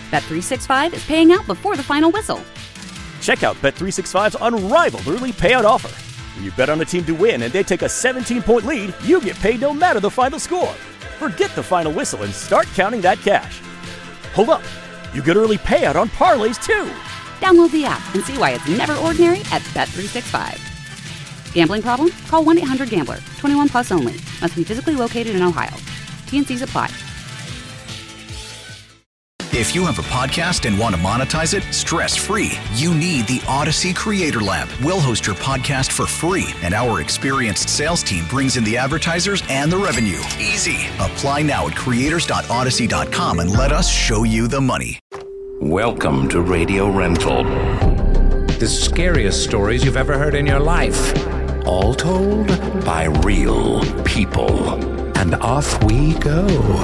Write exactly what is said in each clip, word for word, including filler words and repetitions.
Bet three sixty-five is paying out before the final whistle. Check out Bet three sixty-five's unrivaled early payout offer. When you bet on a team to win and they take a seventeen-point lead, you get paid no matter the final score. Forget the final whistle and start counting that cash. Hold up. You get early payout on parlays, too. Download the app and see why it's never ordinary at Bet three sixty-five. Gambling problem? Call one eight hundred gambler. twenty-one plus only. Must be physically located in Ohio. T N Cs apply. If you have a podcast and want to monetize it stress-free, you need the Odyssey Creator Lab. We'll host your podcast for free, and our experienced sales team brings in the advertisers and the revenue. Easy. Apply now at creators dot odyssey dot com and let us show you the money. Welcome to Radio Rental. The scariest stories you've ever heard in your life. All told by real people. And off we go.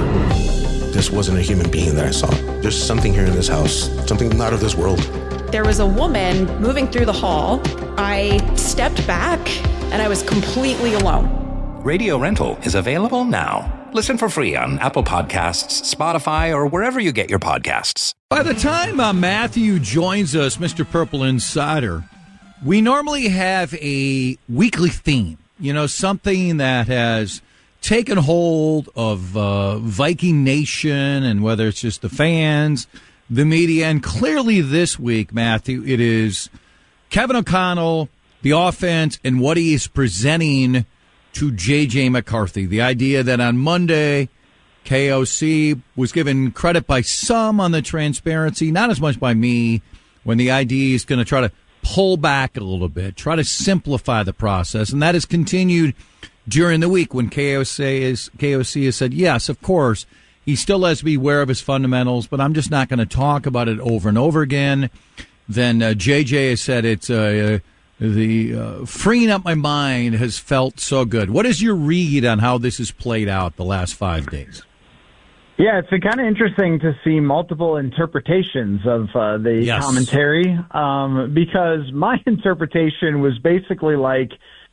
This wasn't a human being that I saw. There's something here in this house, something not of this world. There was a woman moving through the hall. I stepped back and I was completely alone. Radio Rental is available now. Listen for free on Apple Podcasts, Spotify, or wherever you get your podcasts. By the time uh, Matthew joins us, Mister Purple Insider, we normally have a weekly theme. You know, something that has taken hold of uh, Viking Nation, and whether it's just the fans, the media, and clearly this week, Matthew, it is Kevin O'Connell, the offense, and what he is presenting to J J McCarthy. The idea that on Monday, K O C was given credit by some on the transparency, not as much by me, when the idea is going to try to pull back a little bit, try to simplify the process, and that has continued during the week when K O C is K O C has said, yes, of course, he still has to be aware of his fundamentals, but I'm just not going to talk about it over and over again. Then uh, J J has said it's uh, the uh, freeing up my mind has felt so good. What is your read on how this has played out the last five days? Yeah, it's been kind of interesting to see multiple interpretations of uh, the yes. commentary um, because my interpretation was basically like,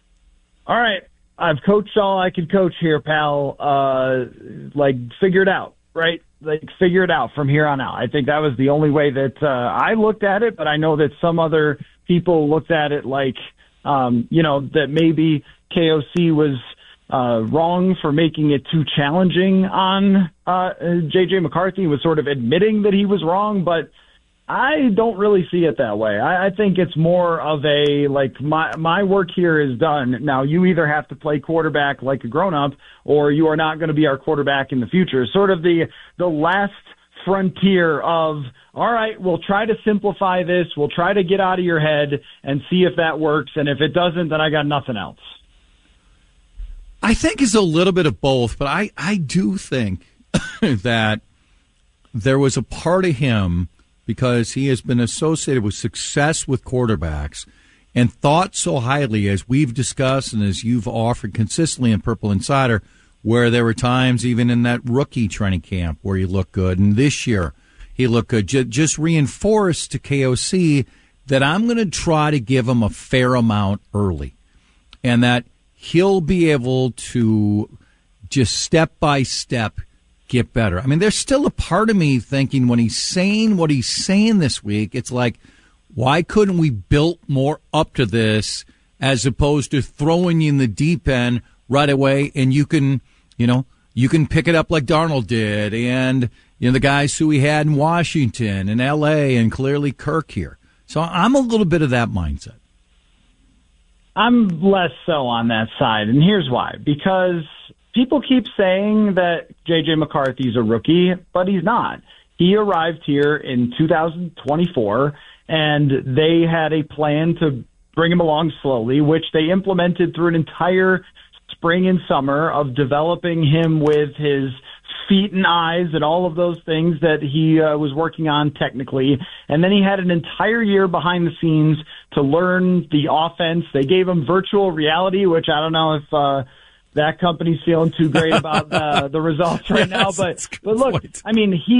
all right, I've coached all I could coach here, pal. Uh, like, figure it out, right? Like, figure it out from here on out. I think that was the only way that uh, I looked at it, but I know that some other people looked at it like, um, you know, that maybe K O C was uh, wrong for making it too challenging on uh, J J McCarthy, was sort of admitting that he was wrong, but I don't really see it that way. I, I think it's more of a, like, my my work here is done. Now, you either have to play quarterback like a grown-up or you are not going to be our quarterback in the future. Sort of the the last frontier of, all right, we'll try to simplify this. We'll try to get out of your head and see if that works. And if it doesn't, then I got nothing else. I think it's a little bit of both, but I, I do think that there was a part of him, because he has been associated with success with quarterbacks and thought so highly, as we've discussed and as you've offered consistently in Purple Insider, where there were times even in that rookie training camp where he looked good, and this year he looked good. Just reinforced to K O C that I'm going to try to give him a fair amount early, and that he'll be able to just step by step get better. I mean, there's still a part of me thinking when he's saying what he's saying this week, it's like, why couldn't we build more up to this as opposed to throwing you in the deep end right away, and you can, you know, you can pick it up like Darnold did, and, you know, the guys who he had in Washington and L A and clearly Kirk here. So I'm a little bit of that mindset. I'm less so on that side, and here's why. Because people keep saying that J J McCarthy's a rookie, but he's not. He arrived here in two thousand twenty-four, and they had a plan to bring him along slowly, which they implemented through an entire spring and summer of developing him with his feet and eyes and all of those things that he uh, was working on technically. And then he had an entire year behind the scenes to learn the offense. They gave him virtual reality, which I don't know if uh, that company's feeling too great about uh, the results right yes, now. But but look, point. I mean, he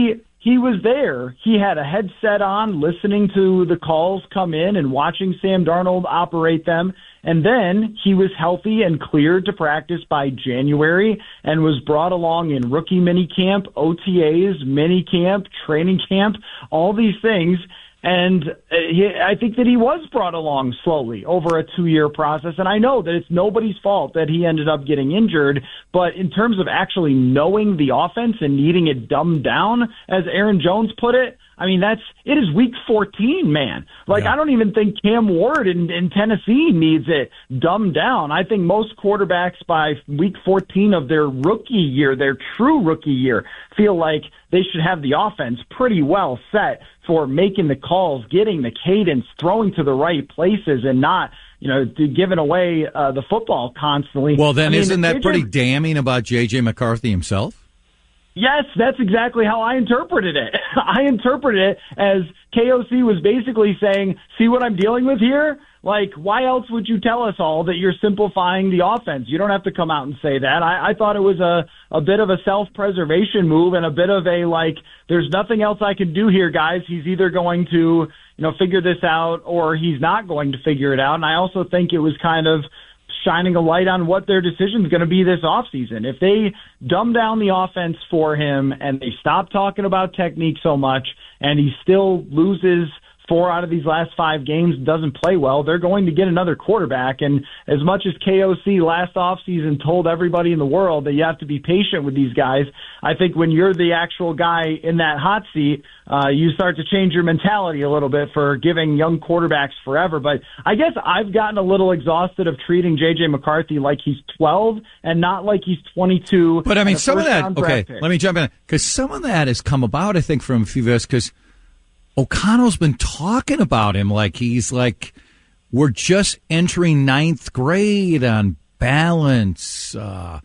he was there. He had a headset on, listening to the calls come in and watching Sam Darnold operate them. And then he was healthy and cleared to practice by January and was brought along in rookie minicamp, O T As, minicamp, training camp, all these things. And he, I think that he was brought along slowly over a two-year process. And I know that it's nobody's fault that he ended up getting injured. But in terms of actually knowing the offense and needing it dumbed down, as Aaron Jones put it, I mean, that's it is week fourteen, man. Like, yeah. I don't even think Cam Ward in, in Tennessee needs it dumbed down. I think most quarterbacks by week fourteen of their rookie year, their true rookie year, feel like they should have the offense pretty well set for making the calls, getting the cadence, throwing to the right places, and not, you know, giving away uh, the football constantly. Well, then I mean, isn't that J J pretty damning about J J McCarthy himself? Yes, that's exactly how I interpreted it. I interpreted it as K O C was basically saying, see what I'm dealing with here? Like, why else would you tell us all that you're simplifying the offense? You don't have to come out and say that. I, I thought it was a, a bit of a self-preservation move and a bit of a, like, there's nothing else I can do here, guys. He's either going to, you know, figure this out or he's not going to figure it out. And I also think it was kind of shining a light on what their decision is going to be this offseason. If they dumb down the offense for him and they stop talking about technique so much and he still loses four out of these last five games, doesn't play well, they're going to get another quarterback. And as much as K O C last offseason told everybody in the world that you have to be patient with these guys, I think when you're the actual guy in that hot seat, uh, you start to change your mentality a little bit for giving young quarterbacks forever. But I guess I've gotten a little exhausted of treating J J McCarthy like he's twelve and not like he's twenty-two. But I mean, some of that, okay, let me jump in, because some of that has come about, I think, from a few of us, because O'Connell's been talking about him like he's like, we're just entering ninth grade on balance, uh,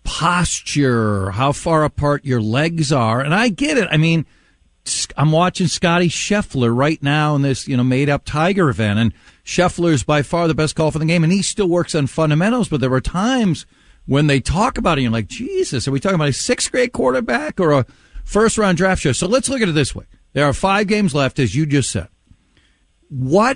posture, how far apart your legs are. And I get it. I mean, I'm watching Scotty Scheffler right now in this, you know, made-up Tiger event, and Scheffler is by far the best golfer in the game, and he still works on fundamentals. But there were times when they talk about it, you're like, Jesus, are we talking about a sixth-grade quarterback or a first-round draft show? So let's look at it this way. There are five games left, as you just said. What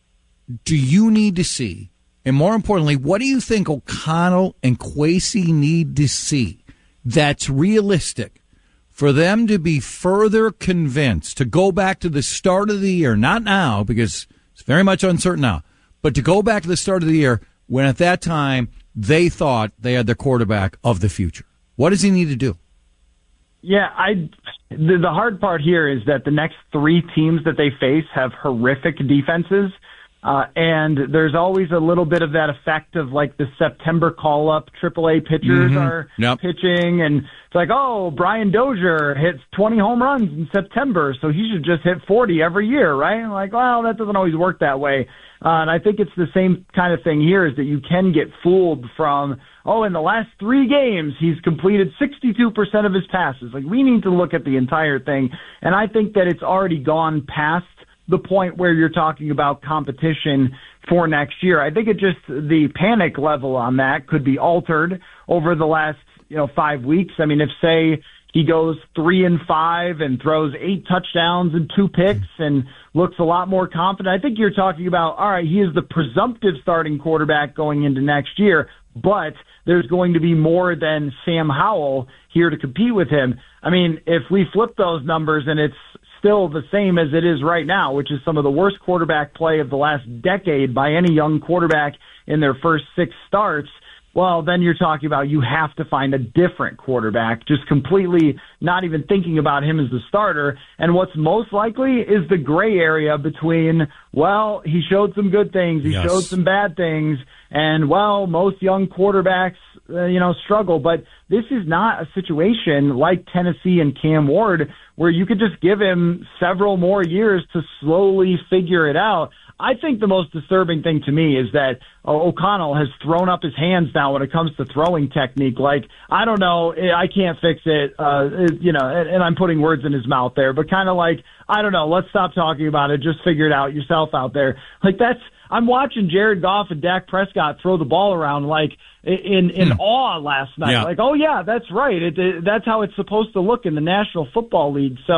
do you need to see? And more importantly, what do you think O'Connell and Kwesi need to see that's realistic for them to be further convinced to go back to the start of the year, not now because it's very much uncertain now, but to go back to the start of the year when at that time they thought they had the quarterback of the future? What does he need to do? Yeah, I. The, the hard part here is that the next three teams that they face have horrific defenses, uh, and there's always a little bit of that effect of like the September call-up. triple A pitchers mm-hmm. are yep. pitching, and it's like, oh, Brian Dozier hits twenty home runs in September, so he should just hit forty every year, right? And like, well, that doesn't always work that way. Uh, and I think it's the same kind of thing here, is that you can get fooled from, oh, in the last three games, he's completed sixty-two percent of his passes. Like, we need to look at the entire thing. And I think that it's already gone past the point where you're talking about competition for next year. I think it just, the panic level on that could be altered over the last, you know, five weeks. I mean, if, say, he goes three and five and throws eight touchdowns and two picks and looks a lot more confident, I think you're talking about, all right, he is the presumptive starting quarterback going into next year, but there's going to be more than Sam Howell here to compete with him. I mean, if we flip those numbers and it's still the same as it is right now, which is some of the worst quarterback play of the last decade by any young quarterback in their first six starts, well, then you're talking about you have to find a different quarterback, just completely not even thinking about him as the starter. And what's most likely is the gray area between, well, he showed some good things, he yes. showed some bad things, and, well, most young quarterbacks, uh, you know, struggle. But this is not a situation like Tennessee and Cam Ward where you could just give him several more years to slowly figure it out. I think the most disturbing thing to me is that uh, O'Connell has thrown up his hands now when it comes to throwing technique. Like, I don't know, I can't fix it, uh, it, you know, and, and I'm putting words in his mouth there, but kind of like, I don't know, let's stop talking about it, just figure it out yourself out there. Like, that's, I'm watching Jared Goff and Dak Prescott throw the ball around like in in hmm. awe last night. Yeah. Like, oh yeah, that's right. It, it, that's how it's supposed to look in the National Football League. So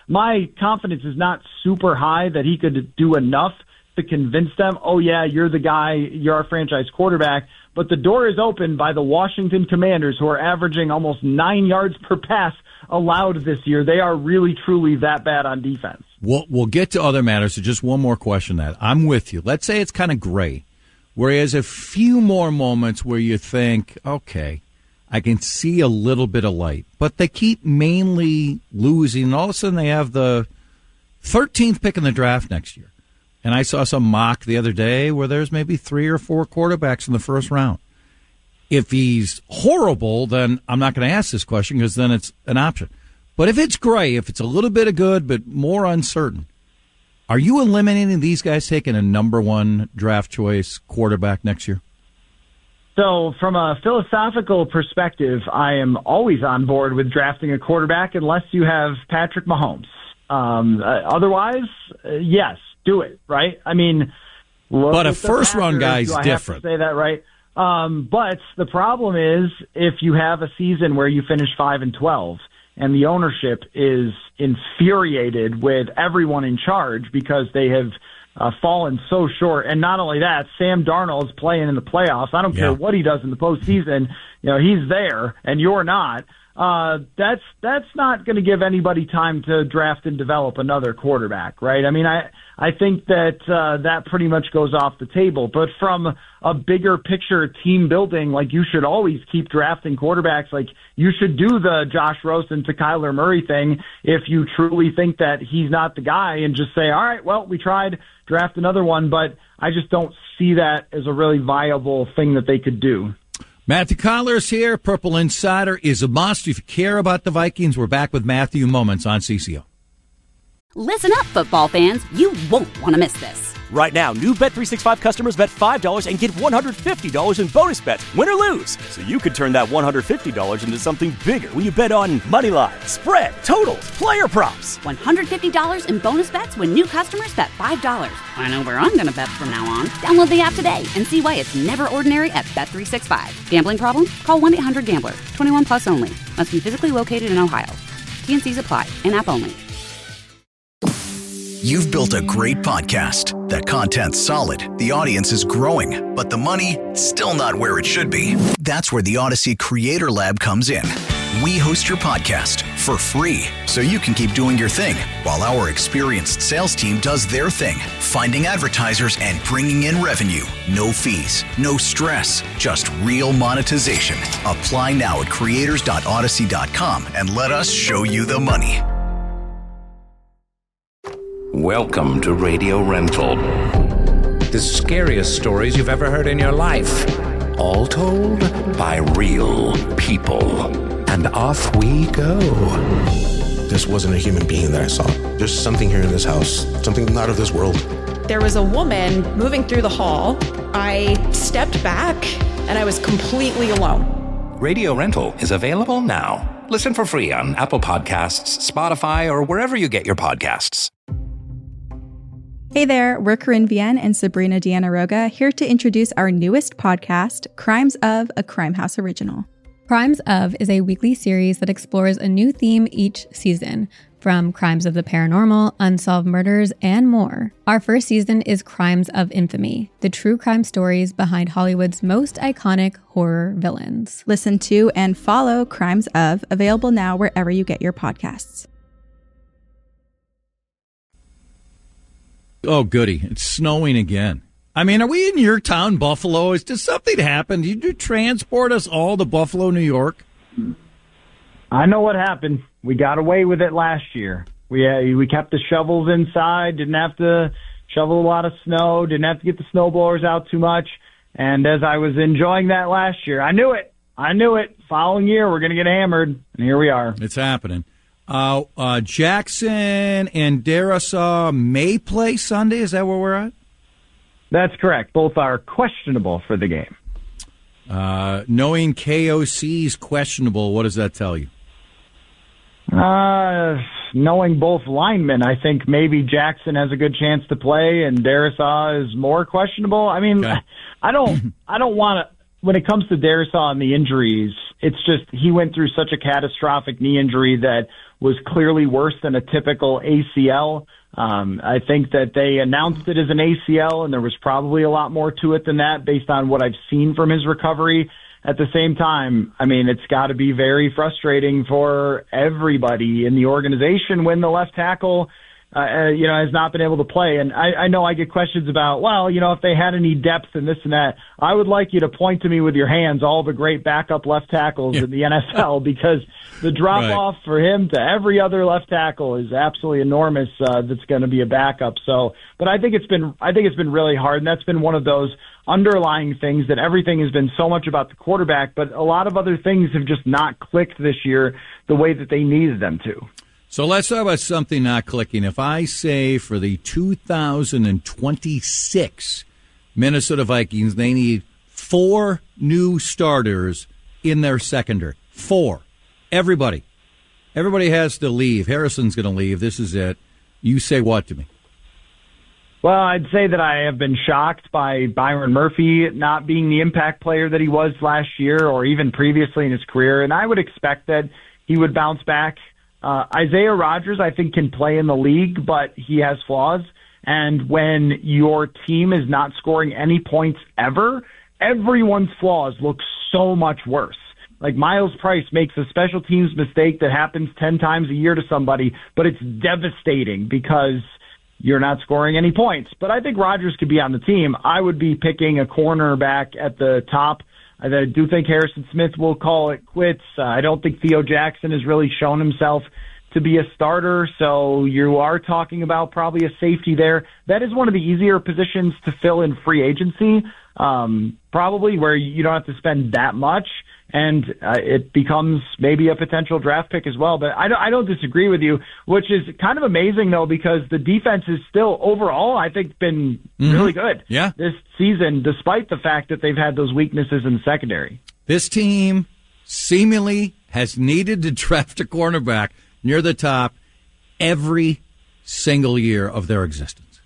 my confidence is not super high that he could do enough to convince them, oh, yeah, you're the guy, you're our franchise quarterback. But the door is open by the Washington Commanders, who are averaging almost nine yards per pass allowed this year. They are really, truly that bad on defense. We'll, we'll get to other matters. So just one more question that I'm with you. Let's say it's kind of gray, whereas a few more moments where you think, okay, I can see a little bit of light, but they keep mainly losing. And all of a sudden they have the thirteenth pick in the draft next year. And I saw some mock the other day where there's maybe three or four quarterbacks in the first round. If he's horrible, then I'm not going to ask this question because then it's an option. But if it's gray, if it's a little bit of good but more uncertain, are you eliminating these guys taking a number one draft choice quarterback next year? So from a philosophical perspective, I am always on board with drafting a quarterback unless you have Patrick Mahomes. Um, uh, otherwise, uh, yes, do it, right? I mean, but a first-round guy's I different. Have to say that, right? Um, but the problem is if you have a season where you finish five and twelve and the ownership is infuriated with everyone in charge because they have uh, fallen so short. And not only that, Sam Darnold's playing in the playoffs. I don't Yeah. care what he does in the postseason. You know, he's there and you're not. Uh, that's, that's not going to give anybody time to draft and develop another quarterback, right? I mean, I, I think that, uh, that pretty much goes off the table, but from a bigger picture team building, like you should always keep drafting quarterbacks. Like you should do the Josh Rosen to Kyler Murray thing if you truly think that he's not the guy and just say, all right, well, we tried, draft another one, but I just don't see that as a really viable thing that they could do. Matthew Collar is here. Purple Insider is a must. If you care about the Vikings, we're back with Matthew moments on C C O. Listen up, football fans. You won't want to miss this. Right now, new Bet three sixty-five customers bet five dollars and get one hundred fifty dollars in bonus bets, win or lose. So you could turn that one hundred fifty dollars into something bigger when you bet on money line, spread, totals, player props. one hundred fifty dollars in bonus bets when new customers bet five dollars. I know where I'm going to bet from now on. Download the app today and see why it's never ordinary at Bet three sixty-five. Gambling problem? Call one eight hundred gambler. twenty-one plus only. Must be physically located in Ohio. T N Cs apply. In-app only. You've built a great podcast. That content's solid. The audience is growing, but the money, still not where it should be. That's where the Odyssey Creator Lab comes in. We host your podcast for free, so you can keep doing your thing while our experienced sales team does their thing, finding advertisers and bringing in revenue. No fees, no stress, just real monetization. Apply now at creators dot odyssey dot com and let us show you the money. Welcome to Radio Rental. The scariest stories you've ever heard in your life. All told by real people. And off we go. This wasn't a human being that I saw. There's something here in this house, something not of this world. There was a woman moving through the hall. I stepped back and I was completely alone. Radio Rental is available now. Listen for free on Apple Podcasts, Spotify, or wherever you get your podcasts. Hey there, we're Corinne Vienne and Sabrina Diana-Roga here to introduce our newest podcast, Crimes of, a Crime House original. Crimes of is a weekly series that explores a new theme each season, from crimes of the paranormal, unsolved murders, and more. Our first season is Crimes of Infamy, the true crime stories behind Hollywood's most iconic horror villains. Listen to and follow Crimes of, available now wherever you get your podcasts. Oh, goody. It's snowing again. I mean, are we in your town, Buffalo? Is does something happen? Did you transport us all to Buffalo, New York? I know what happened. We got away with it last year. We uh, we kept the shovels inside, didn't have to shovel a lot of snow, didn't have to get the snow blowers out too much. And as I was enjoying that last year, I knew it. I knew it. Following year, we're going to get hammered. And here we are. It's happening. Uh, uh, Jackson and Darasaw may play Sunday. Is that where we're at? That's correct. Both are questionable for the game. Uh, knowing K O C's questionable, what does that tell you? Uh, knowing both linemen, I think maybe Jackson has a good chance to play, and Darasaw is more questionable. I mean, okay. I don't, I don't want to. When it comes to Darasaw and the injuries, it's just he went through such a catastrophic knee injury that was clearly worse than a typical A C L. Um, I think that they announced it as an A C L, and there was probably a lot more to it than that based on what I've seen from his recovery. At the same time, I mean, it's got to be very frustrating for everybody in the organization when the left tackle Uh, you know, has not been able to play. And I, I know I get questions about, well, you know, if they had any depth and this and that. I would like you to point to me with your hands all the great backup left tackles yeah. in the N F L, because the drop-off right. for him to every other left tackle is absolutely enormous. Uh, that's going to be a backup. So, but I think it's been, I think it's been really hard, and that's been one of those underlying things that everything has been so much about the quarterback, but a lot of other things have just not clicked this year the way that they needed them to. So let's talk about something not clicking. If I say for the two thousand twenty-six Minnesota Vikings, they need four new starters in their secondary. Four. Everybody. Everybody has to leave. Harrison's going to leave. This is it. You say what to me? Well, I'd say that I have been shocked by Byron Murphy not being the impact player that he was last year or even previously in his career, and I would expect that he would bounce back. Uh, Isaiah Rodgers, I think, can play in the league, but he has flaws. And when your team is not scoring any points ever, everyone's flaws look so much worse. Like Miles Price makes a special teams mistake that happens ten times a year to somebody, but it's devastating because you're not scoring any points. But I think Rodgers could be on the team. I would be picking a cornerback at the top. I do think Harrison Smith will call it quits. Uh, I don't think Theo Jackson has really shown himself to be a starter, so you are talking about probably a safety there. That is one of the easier positions to fill in free agency, um, probably where you don't have to spend that much, and uh, it becomes maybe a potential draft pick as well. But I don't, I don't disagree with you, which is kind of amazing, though, because the defense is still overall, I think, been mm-hmm. really good yeah. this season, despite the fact that they've had those weaknesses in the secondary. This team seemingly has needed to draft a cornerback near the top every single year of their existence.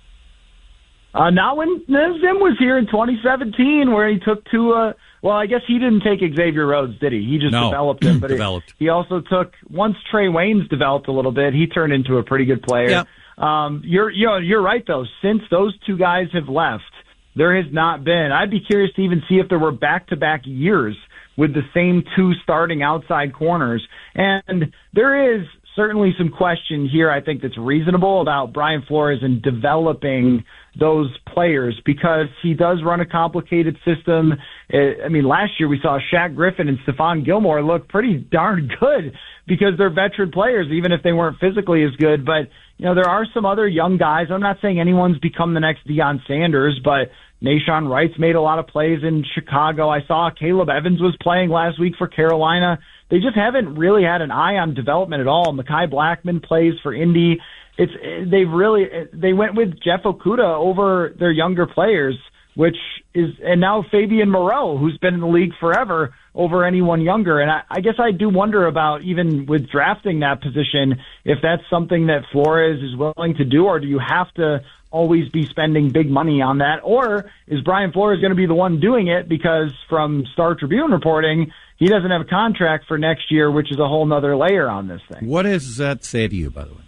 Uh, not when Zim was here in twenty seventeen, where he took two. Uh, well, I guess he didn't take Xavier Rhodes, did he? He just no. developed him. But developed. It, he also took once Trey Waynes developed a little bit. He turned into a pretty good player. Yep. Um, you're you know you're right though. Since those two guys have left, there has not been. I'd be curious to even see if there were back-to-back years with the same two starting outside corners. And there is certainly some question here, I think, that's reasonable about Brian Flores and developing those players, because he does run a complicated system. I mean, last year we saw Shaq Griffin and Stephon Gilmore look pretty darn good because they're veteran players, even if they weren't physically as good. But, you know, there are some other young guys. I'm not saying anyone's become the next Deion Sanders, but Nashawn Wright's made a lot of plays in Chicago. I saw Caleb Evans was playing last week for Carolina. They just haven't really had an eye on development at all. Mekhi Blackman plays for Indy. It's they've really they went with Jeff Okudah over their younger players, which is and now Fabian Moreau, who's been in the league forever, over anyone younger. And I, I guess I do wonder about, even with drafting that position, if that's something that Flores is willing to do, or do you have to always be spending big money on that? Or is Brian Flores going to be the one doing it because from Star Tribune reporting, he doesn't have a contract for next year, which is a whole nother layer on this thing. What does that say to you, by the way?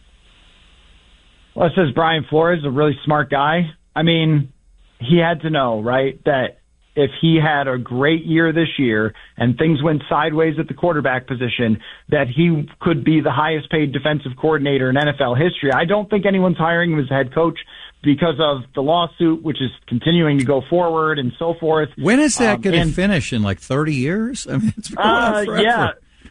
Well, it says Brian Flores is a really smart guy. I mean, he had to know, right, that if he had a great year this year and things went sideways at the quarterback position, that he could be the highest paid defensive coordinator in N F L history. I don't think anyone's hiring him as head coach because of the lawsuit, which is continuing to go forward and so forth. When is that um, going to finish? In like thirty years? I mean, it's been going on uh, forever. Yeah.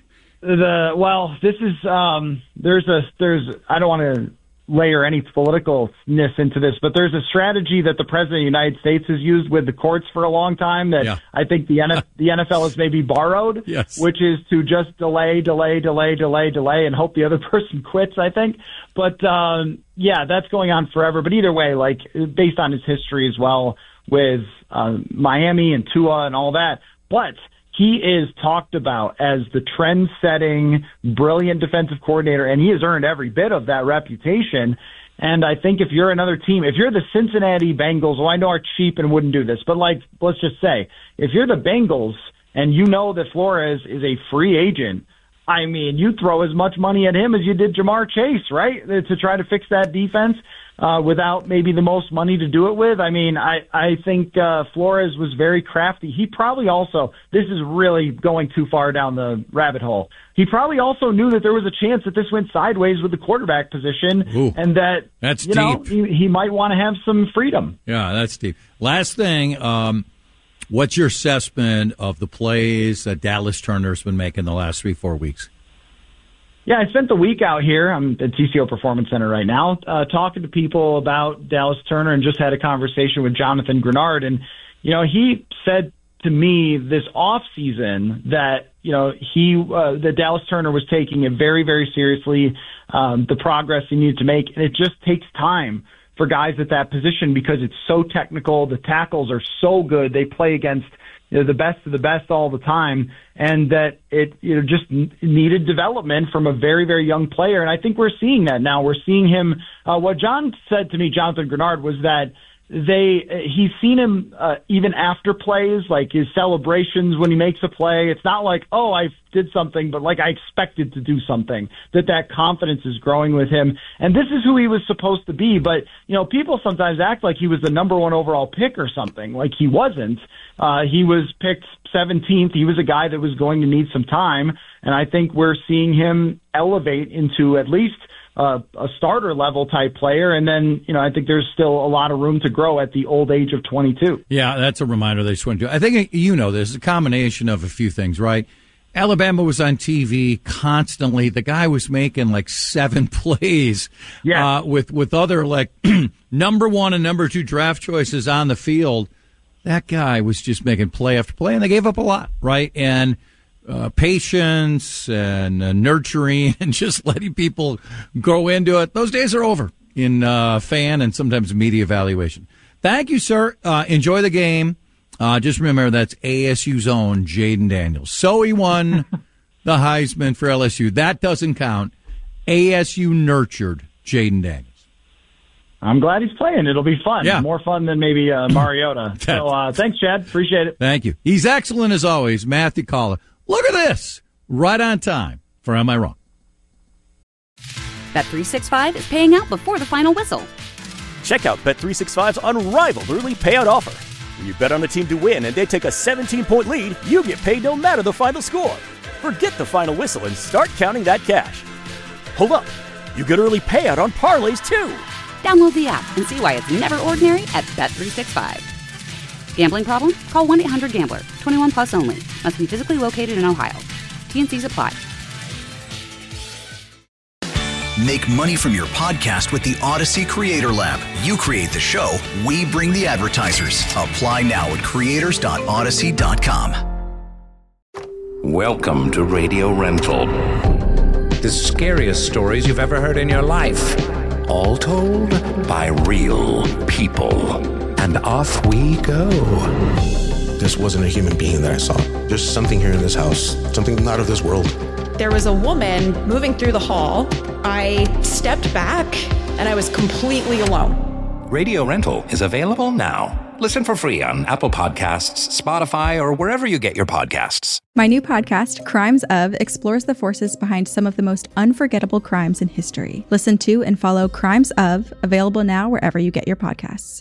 The, well, this is, um, there's a, there's, I don't want to layer any politicalness into this, but there's a strategy that the President of the United States has used with the courts for a long time that yeah. I think the N F L, the N F L has maybe borrowed, yes. which is to just delay, delay, delay, delay, delay, and hope the other person quits, I think. But, um, yeah, that's going on forever. But either way, like, based on his history as well with uh, Miami and Tua and all that. But he is talked about as the trend-setting, brilliant defensive coordinator, and he has earned every bit of that reputation. And I think if you're another team, if you're the Cincinnati Bengals, well, I know are cheap and wouldn't do this, but like, let's just say, if you're the Bengals and you know that Flores is a free agent, I mean, you throw as much money at him as you did Jamar Chase, right, to try to fix that defense uh, without maybe the most money to do it with. I mean, I, I think uh, Flores was very crafty. He probably also, this is really going too far down the rabbit hole, he probably also knew that there was a chance that this went sideways with the quarterback position. Ooh, and that, that's you know, deep. he, he might want to have some freedom. Yeah, that's deep. Last thing, um, what's your assessment of the plays that Dallas Turner's been making the last three, four weeks? Yeah, I spent the week out here. I'm at T C O Performance Center right now, uh, talking to people about Dallas Turner, and just had a conversation with Jonathan Grenard. And, you know, he said to me this off season that, you know, he, uh, that Dallas Turner was taking it very, very seriously, um, the progress he needed to make. And it just takes time for guys at that position because it's so technical. The tackles are so good. They play against, you know, the best of the best all the time, and that it, you know, just needed development from a very, very young player. And I think we're seeing that now. We're seeing him. Uh, what John said to me, Jonathan Grenard, was that they he's seen him uh, even after plays, like his celebrations when he makes a play. It's not like, oh, I did something, but like I expected to do something. That that confidence is growing with him, and this is who he was supposed to be. But you know, people sometimes act like he was the number one overall pick or something. Like he wasn't. Uh, he was picked seventeenth. He was a guy that was going to need some time, and I think we're seeing him elevate into at least Uh, a starter level type player. And then, you know, I think there's still a lot of room to grow at the old age of twenty-two. Yeah, that's a reminder they swing to. I think, you know, there's a combination of a few things, right? Alabama was on T V constantly. The guy was making like seven plays yeah. uh, with, with other like number one and number two draft choices on the field. That guy was just making play after play, and they gave up a lot, right? And Uh, patience and uh, nurturing and just letting people grow into it. Those days are over in uh, fan and sometimes media evaluation. Thank you, sir. Uh, enjoy the game. Uh, just remember that's A S U's own Jaden Daniels. So he won the Heisman for L S U. That doesn't count. A S U nurtured Jaden Daniels. I'm glad he's playing. It'll be fun. Yeah. More fun than maybe uh, Mariota. so uh, thanks, Chad. Appreciate it. Thank you. He's excellent as always. Matthew Caller. Look at this. Right on time for Am I Wrong? Bet three sixty-five is paying out before the final whistle. Check out Bet three sixty-five's unrivaled early payout offer. When you bet on a team to win and they take a seventeen-point lead, you get paid no matter the final score. Forget the final whistle and start counting that cash. Hold up. You get early payout on parlays, too. Download the app and see why it's never ordinary at Bet three sixty-five. Gambling problem? Call one eight hundred gambler. twenty-one plus only. Must be physically located in Ohio. T N Cs apply. Make money from your podcast with the Odyssey Creator Lab. You create the show, we bring the advertisers. Apply now at creators dot odyssey dot com. Welcome to Radio Rental. The scariest stories you've ever heard in your life. All told by real people. And off we go. This wasn't a human being that I saw. There's something here in this house, something not of this world. There was a woman moving through the hall. I stepped back, and I was completely alone. Radio Rental is available now. Listen for free on Apple Podcasts, Spotify, or wherever you get your podcasts. My new podcast, Crimes Of, explores the forces behind some of the most unforgettable crimes in history. Listen to and follow Crimes Of, available now wherever you get your podcasts.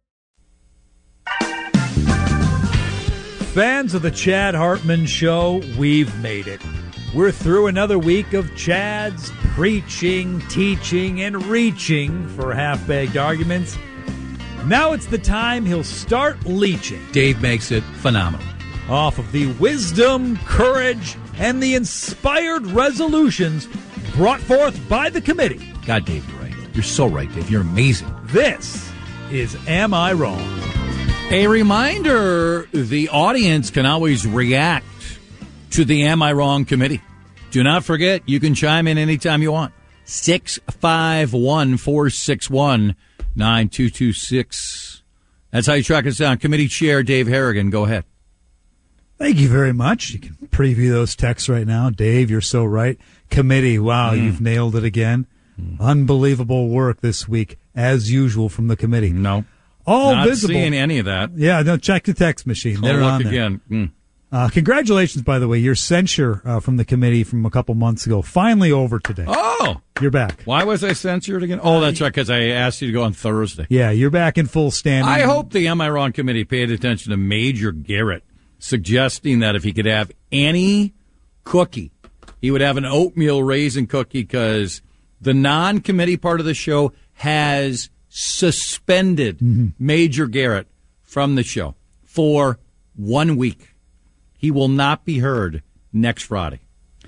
Fans of the Chad Hartman Show, we've made it. We're through another week of Chad's preaching, teaching, and reaching for half-baked arguments. Now it's the time he'll start leeching. Dave makes it phenomenal. Off of the wisdom, courage, and the inspired resolutions brought forth by the committee. God, Dave, you're right. You're so right, Dave. You're amazing. This is Am I Wrong? A reminder, the audience can always react to the Am I Wrong committee. Do not forget, you can chime in anytime you want. six five one, four six one, nine two two six. That's how you track us down. Committee Chair Dave Harrigan, go ahead. Thank you very much. You can preview those texts right now. Dave, you're so right. Committee, wow, mm. you've nailed it again. Mm. Unbelievable work this week, as usual, from the committee. No. All Not visible. seeing any of that. Yeah, no, check the text machine. I'll They're look on there. again. Mm. Uh, congratulations, by the way. Your censure uh, from the committee from a couple months ago finally over today. Oh, you're back. Why was I censured again? Oh, that's right, because I asked you to go on Thursday. Yeah, you're back in full standing. I hope the Am I Wrong committee paid attention to Major Garrett suggesting that if he could have any cookie, he would have an oatmeal raisin cookie, because the non-committee part of the show has suspended mm-hmm. Major Garrett from the show for one week. He will not be heard next Friday.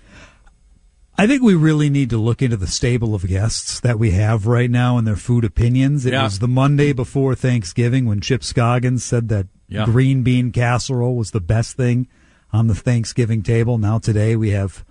I think we really need to look into the stable of guests that we have right now and their food opinions. It yeah. was the Monday before Thanksgiving when Chip Scoggins said that yeah. green bean casserole was the best thing on the Thanksgiving table. Now today we have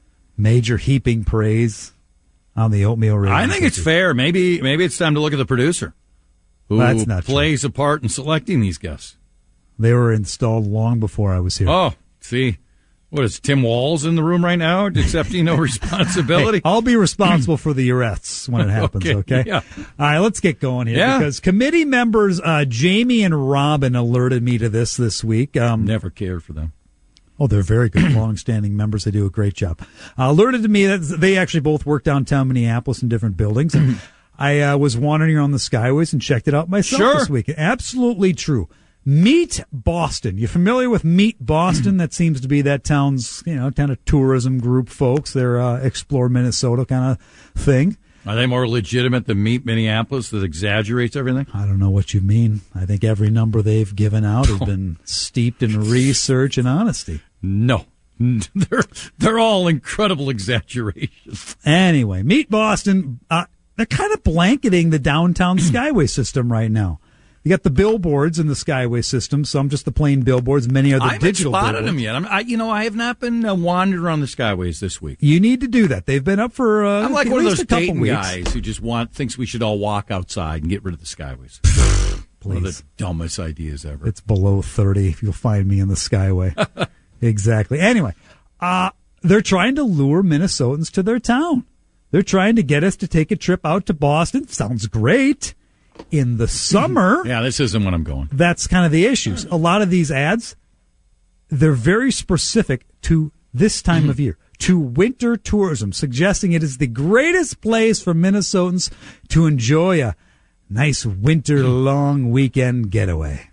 Major heaping praise on the oatmeal raisin. I think cookie. it's fair. Maybe maybe it's time to look at the producer who well, that's not plays true. a part in selecting these guests. They were installed long before I was here. Oh, see. What is Tim Walls in the room right now, accepting no responsibility? Hey, I'll be responsible for the arrests when it happens, okay? okay? Yeah. All right, let's get going here. Yeah. Because committee members uh, Jamie and Robin alerted me to this this week. Um, Never cared for them. Oh, they're very good, long-standing members. They do a great job. Uh, alerted to me that they actually both work downtown Minneapolis in different buildings. And I uh, was wandering around the Skyways and checked it out myself sure. this week. Absolutely true. Meet Boston. You familiar with Meet Boston? That seems to be that town's, you know, kind of tourism group folks. They're uh, Explore Minnesota kind of thing. Are they more legitimate than Meet Minneapolis that exaggerates everything? I don't know what you mean. I think every number they've given out has been steeped in research and honesty. No. They're, they're all incredible exaggerations. Anyway, Meet Boston. Uh, they're kind of blanketing the downtown Skyway system right now. You got the billboards in the Skyway system. Some just the plain billboards. Many are the I haven't digital spotted billboards. them yet. I'm, I, you know, I have not been uh, wandering around the Skyways this week. You need to do that. They've been up for uh, I'm like at one of least those a couple Dayton weeks. guys who just want thinks we should all walk outside and get rid of the Skyways. One of the dumbest ideas ever. It's below thirty. You'll find me in the Skyway. Exactly. Anyway, uh, they're trying to lure Minnesotans to their town. They're trying to get us to take a trip out to Boston. Sounds great. In the summer. Yeah, this isn't when I'm going. That's kind of the issues. A lot of these ads, they're very specific to this time Mm-hmm. of year, to winter tourism, suggesting it is the greatest place for Minnesotans to enjoy a nice winter long weekend getaway.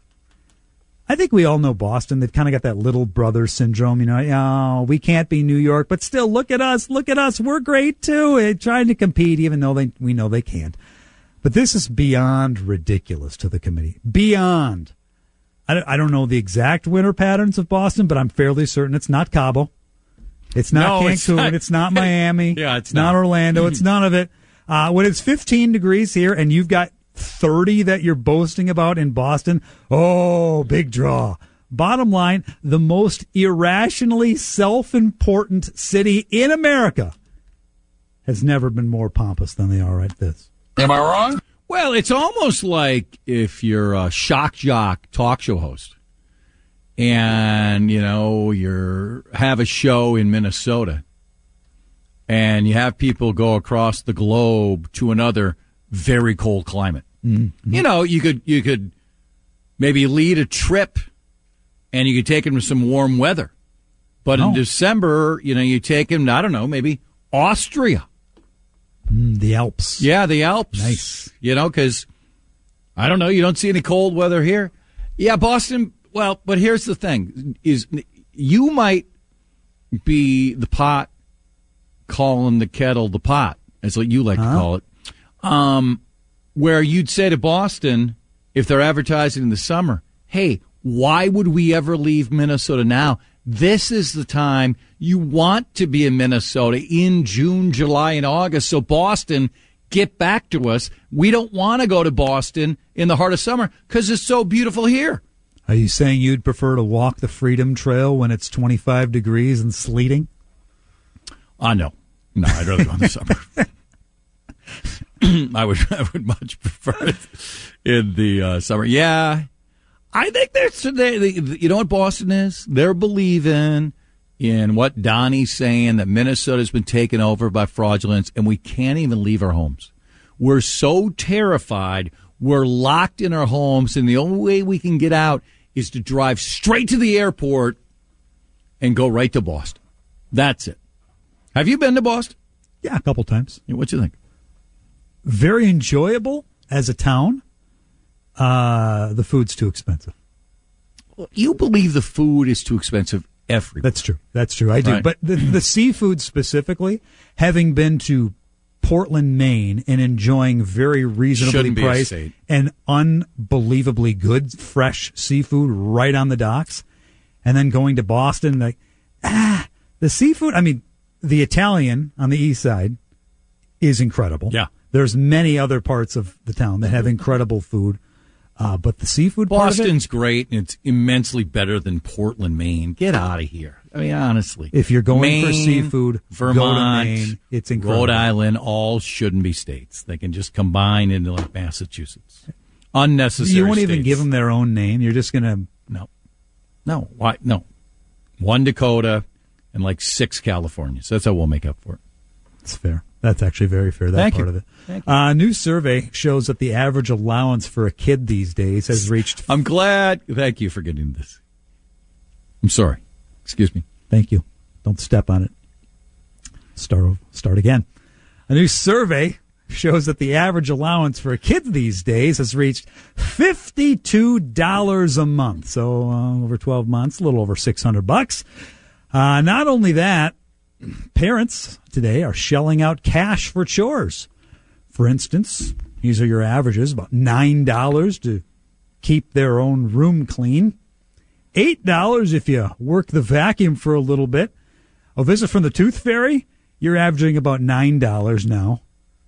I think we all know Boston. They've kind of got that little brother syndrome. You know, oh, we can't be New York, but still, look at us. Look at us. We're great, too. We're trying to compete, even though they, we know they can't. But this is beyond ridiculous to the committee. Beyond. I don't, I don't know the exact winter patterns of Boston, but I'm fairly certain it's not Cabo. It's not No, Cancun. it's not. It's not Miami. Yeah, it's not not. Orlando. It's none of it. Uh, when it's fifteen degrees here and you've got thirty that you're boasting about in Boston, oh, big draw. Bottom line, the most irrationally self-important city in America has never been more pompous than they are at this. Am I wrong? Well, it's almost like if you're a shock jock talk show host and, you know, you have a show in Minnesota and you have people go across the globe to another very cold climate. Mm-hmm. You know, you could you could maybe lead a trip and you could take them to some warm weather. But Oh. in December, you know, you take them to, I don't know, maybe Austria. Mm, the Alps. Yeah, the Alps. Nice. You know, because, I don't know, you don't see any cold weather here. Yeah, Boston, well, but here's the thing, is you might be the pot calling the kettle the pot, that's what you like Huh? to call it, um, where you'd say to Boston, if they're advertising in the summer, hey, why would we ever leave Minnesota now? This is the time you want to be in Minnesota in June, July, and August. So Boston, get back to us. We don't want to go to Boston in the heart of summer because it's so beautiful here. Are you saying you'd prefer to walk the Freedom Trail when it's twenty-five degrees and sleeting? Uh, no. No, I'd rather go in the summer. I would I would much prefer it in the uh, summer. Yeah. I think there's, they, they, you know what Boston is? They're believing in what Donnie's saying, that Minnesota's been taken over by fraudulence, and we can't even leave our homes. We're so terrified, we're locked in our homes, and the only way we can get out is to drive straight to the airport and go right to Boston. That's it. Have you been to Boston? Yeah, a couple times. Yeah, what you think? Very enjoyable as a town. Uh, the food's too expensive. Well, you believe the food is too expensive everywhere. That's true. That's true. I do. Right. But the, the seafood specifically, having been to Portland, Maine, and enjoying very reasonably Shouldn't be a priced state. and unbelievably good fresh seafood right on the docks, and then going to Boston, like, ah, the seafood, I mean, the Italian on the east side is incredible. Yeah. There's many other parts of the town that have incredible food. Uh, but the seafood part of it, Boston's great, and it's immensely better than Portland, Maine. Get out of here. I mean, honestly. if you're going Maine, for seafood, Vermont, go to Maine. It's incredible. Rhode Island, all shouldn't be states. They can just combine into like Massachusetts. Unnecessary You won't even states. give them their own name. You're just going to... No. No. Why? No. One Dakota and like six Californias. That's how we'll make up for it. It's fair. That's actually very fair, that Thank part you. of it. Thank you. A uh, new survey shows that the average allowance for a kid these days has reached... I'm glad. Thank you for getting this. I'm sorry. Excuse me. Thank you. Don't step on it. Start, start again. A new survey shows that the average allowance for a kid these days has reached fifty-two dollars a month. So uh, over twelve months, a little over six hundred bucks. Uh, not only that, parents today are shelling out cash for chores. For instance, these are your averages, about nine dollars to keep their own room clean, eight dollars if you work the vacuum for a little bit. A visit from the Tooth Fairy, you're averaging about nine dollars now.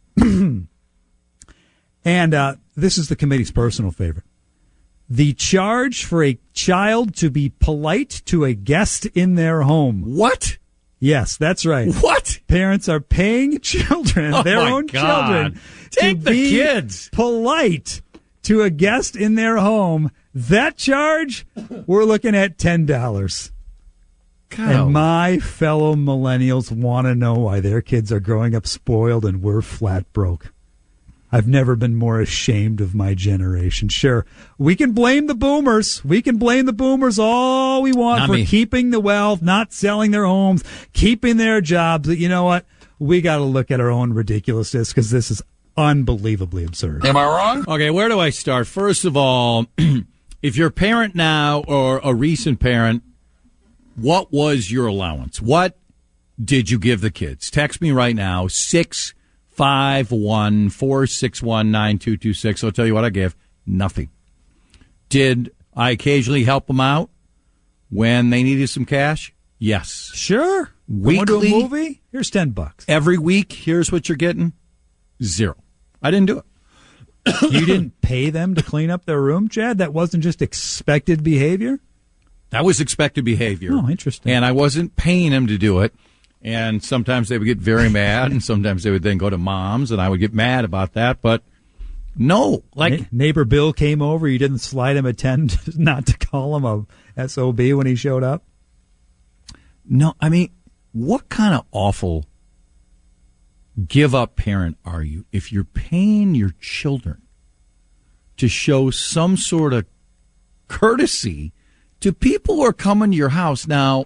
And uh, this is the committee's personal favorite. The charge for a child to be polite to a guest in their home. What? Yes, that's right. What? Parents are paying children, Oh, their my own God. children, Take to the be kids. polite to a guest in their home. That charge, we're looking at ten dollars. God. And my fellow millennials want to know why their kids are growing up spoiled and we're flat broke. I've never been more ashamed of my generation. Sure, we can blame the boomers. We can blame the boomers all we want Not for me. keeping the wealth, not selling their homes, keeping their jobs. But you know what? We got to look at our own ridiculousness because this is unbelievably absurd. Am I wrong? Okay, where do I start? First of all, if you're a parent now or a recent parent, what was your allowance? What did you give the kids? Text me right now, six five one, four six one, nine two two six. I'll tell you what I gave. Nothing. Did I occasionally help them out when they needed some cash? Yes. Sure. Weekly? Want to do a movie? Here's ten bucks. Every week, here's what you're getting. Zero. I didn't do it. You didn't pay them to clean up their room, Chad? That wasn't just expected behavior? That was expected behavior. Oh, interesting. And I wasn't paying them to do it. And sometimes they would get very mad, and sometimes they would then go to mom's, and I would get mad about that. But no, like Na- neighbor Bill came over. You didn't slide him a ten not to call him a S O B when he showed up. no. I mean, what kind of awful give up parent are you if you're paying your children to show some sort of courtesy to people who are coming to your house? Now,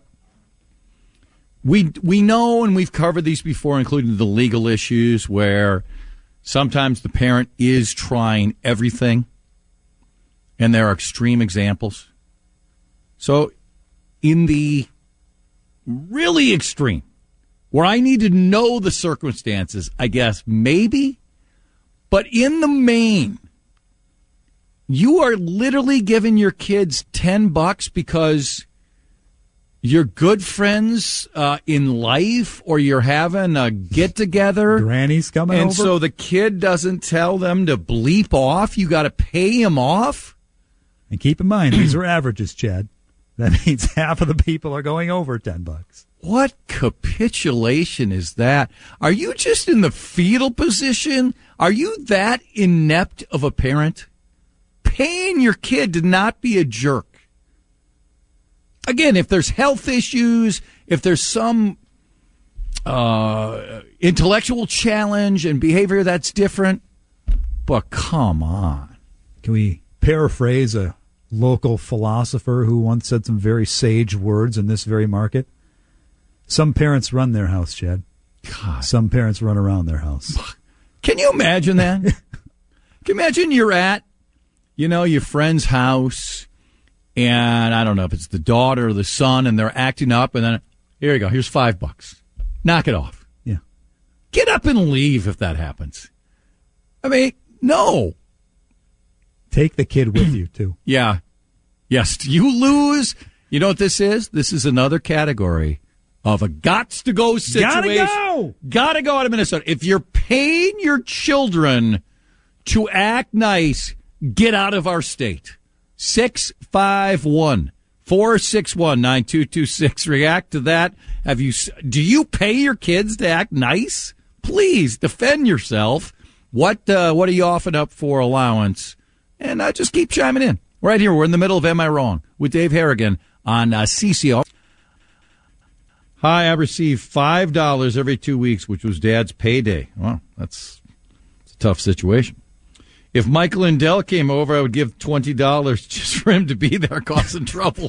we we know, and we've covered these before, including the legal issues where sometimes the parent is trying everything, and there are extreme examples. So in the really extreme, where I need to know the circumstances, I guess, maybe, but in the main, you are literally giving your kids ten bucks because you're good friends uh, in life, or you're having a get-together. Granny's coming and over. so the kid doesn't tell them to bleep off. You got to pay him off. And keep in mind, these are averages, Chad. That means half of the people are going over ten bucks. What capitulation is that? Are you just in the fetal position? Are you that inept of a parent? Paying your kid to not be a jerk. Again, if there's health issues, if there's some uh, intellectual challenge and behavior that's different, but come on. Can we paraphrase a local philosopher who once said some very sage words in this very market. Some parents run their house, Chad. God. Some parents run around their house. Can you imagine that? Can you imagine you're at, you know, your friend's house, and I don't know if it's the daughter or the son, and they're acting up, and then, here you go, here's five bucks. Knock it off. Yeah. Get up and leave if that happens. I mean, no. Take the kid with you, too. Yeah. Yes, you lose. You know what this is? This is another category of a gots-to-go situation. Gotta go! Gotta go out of Minnesota. If you're paying your children to act nice, get out of our state. six five one, four six one, nine two two six. React to that. Have you? Do you pay your kids to act nice? Please, defend yourself. What uh, What are you offering up for allowance? And uh, just keep chiming in. Right here, we're in the middle of Am I Wrong? With Dave Harrigan on uh, C C O. Hi, I receive five dollars every two weeks, which was Dad's payday. Well, that's, that's a tough situation. If Michael Lindell came over, I would give twenty dollars just for him to be there causing trouble.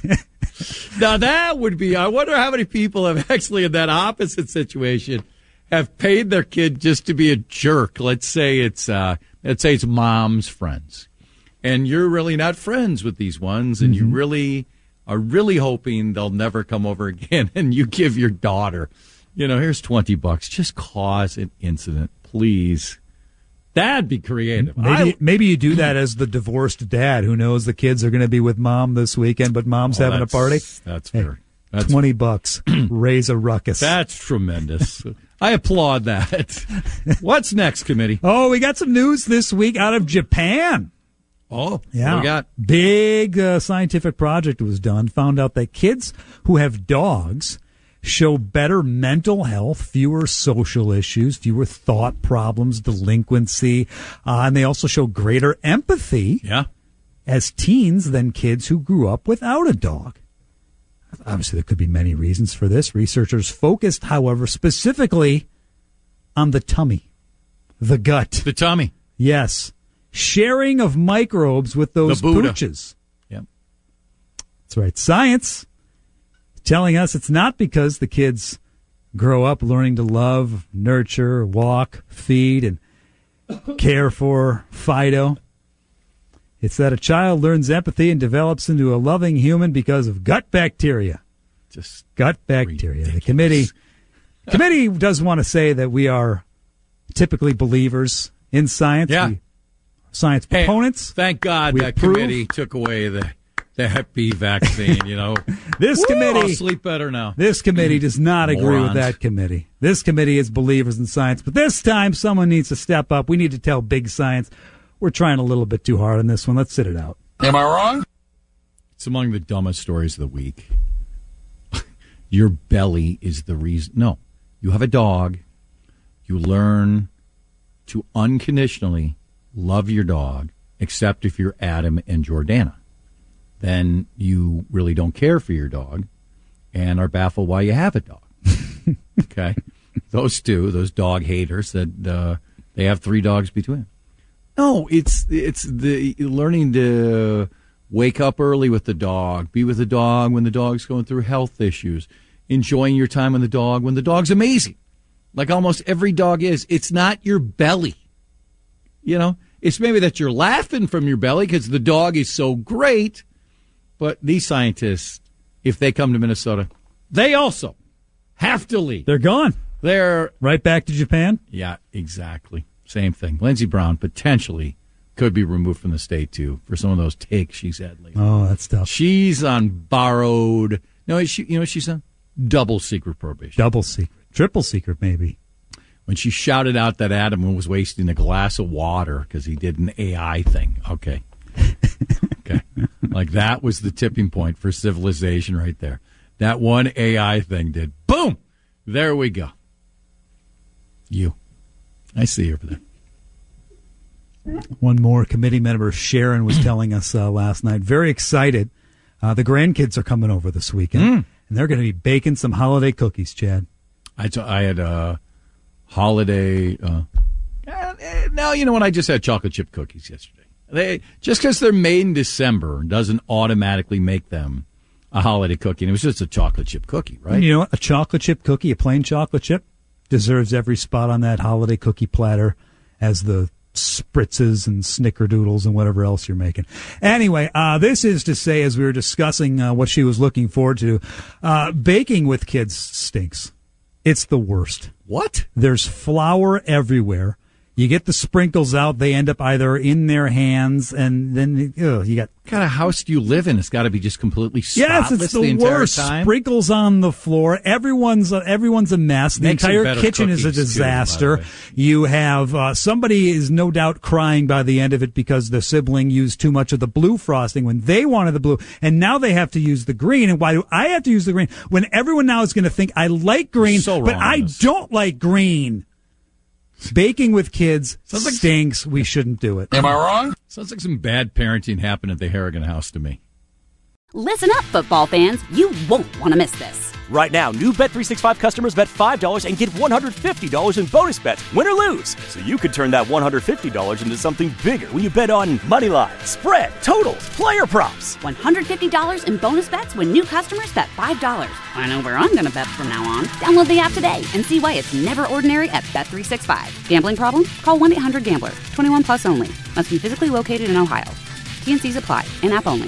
Now, that would be, I wonder how many people have actually in that opposite situation have paid their kid just to be a jerk. Let's say it's, uh, let's say it's mom's friends. And you're really not friends with these ones, and mm-hmm. you really are really hoping they'll never come over again, and you give your daughter, you know, here's twenty bucks. Just cause an incident, please. That'd be creative. Maybe, I, maybe you do that as the divorced dad who knows the kids are going to be with mom this weekend, but mom's oh, having a party. That's hey, fair. That's twenty bucks. Raise a ruckus. That's tremendous. I applaud that. What's next, committee? Oh, we got some news this week out of Japan. Oh, yeah. What we got? Big uh, scientific project was done. Found out that kids who have dogs show better mental health, fewer social issues, fewer thought problems, delinquency, uh, and they also show greater empathy yeah. as teens than kids who grew up without a dog. Obviously, there could be many reasons for this. Researchers focused, however, specifically on the tummy, the gut. The tummy. Yes. Sharing of microbes with those the Buddha. pooches. Yep. That's right. Science telling us it's not because the kids grow up learning to love, nurture, walk, feed, and care for Fido. It's that a child learns empathy and develops into a loving human because of gut bacteria. Just gut bacteria. Ridiculous. The committee committee does want to say that we are typically believers in science. Yeah. We, science proponents. Hey, thank God we that approve. committee took away the the Hep B vaccine, you know. This Woo, committee I'll sleep better now. This committee does not agree Morons. with that committee. This committee is believers in science, but this time someone needs to step up. We need to tell big science we're trying a little bit too hard on this one. Let's sit it out. Am I wrong? It's among the dumbest stories of the week. Your belly is the reason. No, you have a dog. You learn to unconditionally love your dog, except if you're Adam and Jordana. Then you really don't care for your dog and are baffled why you have a dog. Okay? Those two, those dog haters, that uh, they have three dogs between them. No, it's it's the learning to wake up early with the dog, be with the dog when the dog's going through health issues, enjoying your time with the dog when the dog's amazing, like almost every dog is. It's not your belly. You know, it's maybe that you're laughing from your belly because the dog is so great, but these scientists, if they come to Minnesota, they also have to leave. They're gone. They're right back to Japan? Yeah, exactly. Same thing. Lindsey Brown potentially could be removed from the state, too, for some of those takes she's had lately. Oh, that's tough. She's on borrowed. No, she, you know what she's on? Double secret probation. Double secret. Triple secret, maybe. When she shouted out that Adam was wasting a glass of water because he did an A I thing. Okay. Okay. Like that was the tipping point for civilization right there. That one A I thing did. Boom! There we go. You. I see you over there. One more committee member, Sharon, was telling us uh, last night. Very excited. Uh, the grandkids are coming over this weekend, mm. and they're going to be baking some holiday cookies, Chad. I, t- I had a holiday... Uh, now, you know what? I just had chocolate chip cookies yesterday. They just because they're made in December doesn't automatically make them a holiday cookie. And it was just a chocolate chip cookie, right? And you know what? A chocolate chip cookie, a plain chocolate chip, deserves every spot on that holiday cookie platter as the spritzes and snickerdoodles and whatever else you're making. Anyway, uh, this is to say, as we were discussing uh, what she was looking forward to, uh, baking with kids stinks. It's the worst. What? There's flour everywhere. You get the sprinkles out, they end up either in their hands, and then ugh, you got... What kind of house do you live in? It's got to be just completely yes, spotless it's the, the entire worst. time. Sprinkles on the floor. Everyone's uh, everyone's a mess. The Makes some entire better kitchen is a cookies, too, disaster. by the way. You have uh, somebody is no doubt crying by the end of it because the sibling used too much of the blue frosting when they wanted the blue, and now they have to use the green. And why do I have to use the green when everyone now is going to think I like green, so but wrong I on this. don't like green? Baking with kids Sounds like- stinks. We shouldn't do it. Am I wrong? Sounds like some bad parenting happened at the Harrigan house to me. Listen up, football fans. You won't want to miss this. Right now, new Bet three sixty-five customers bet five dollars and get one hundred fifty dollars in bonus bets, win or lose. So you could turn that one hundred fifty dollars into something bigger when you bet on money line, spread, totals, player props. one hundred fifty dollars in bonus bets when new customers bet five dollars. I know where I'm going to bet from now on. Download the app today and see why it's never ordinary at Bet three sixty-five. Gambling problem? Call one eight hundred gambler. twenty-one plus only. Must be physically located in Ohio. T N Cs apply. In-app only.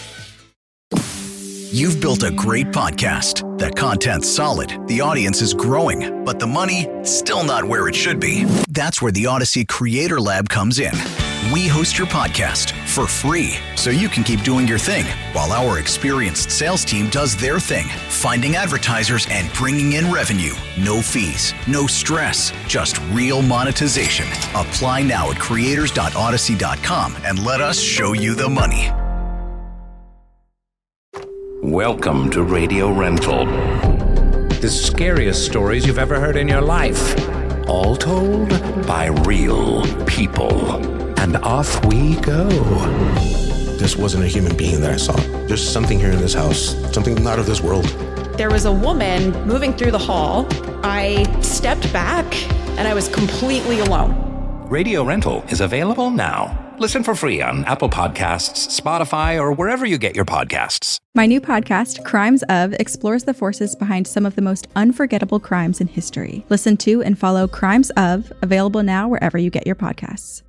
You've built a great podcast. The content's solid, the audience is growing, but the money, still not where it should be. That's where the Odyssey Creator Lab comes in. We host your podcast for free, so you can keep doing your thing, while our experienced sales team does their thing, finding advertisers and bringing in revenue. No fees, no stress, just real monetization. Apply now at creators dot odyssey dot com and let us show you the money. Welcome to Radio Rental. The scariest stories you've ever heard in your life. All told by real people. And off we go. This wasn't a human being that I saw. There's something here in this house, something not of this world. There was a woman moving through the hall. I stepped back and I was completely alone. Radio Rental is available now. Listen for free on Apple Podcasts, Spotify, or wherever you get your podcasts. My new podcast, Crimes Of, explores the forces behind some of the most unforgettable crimes in history. Listen to and follow Crimes Of, available now wherever you get your podcasts.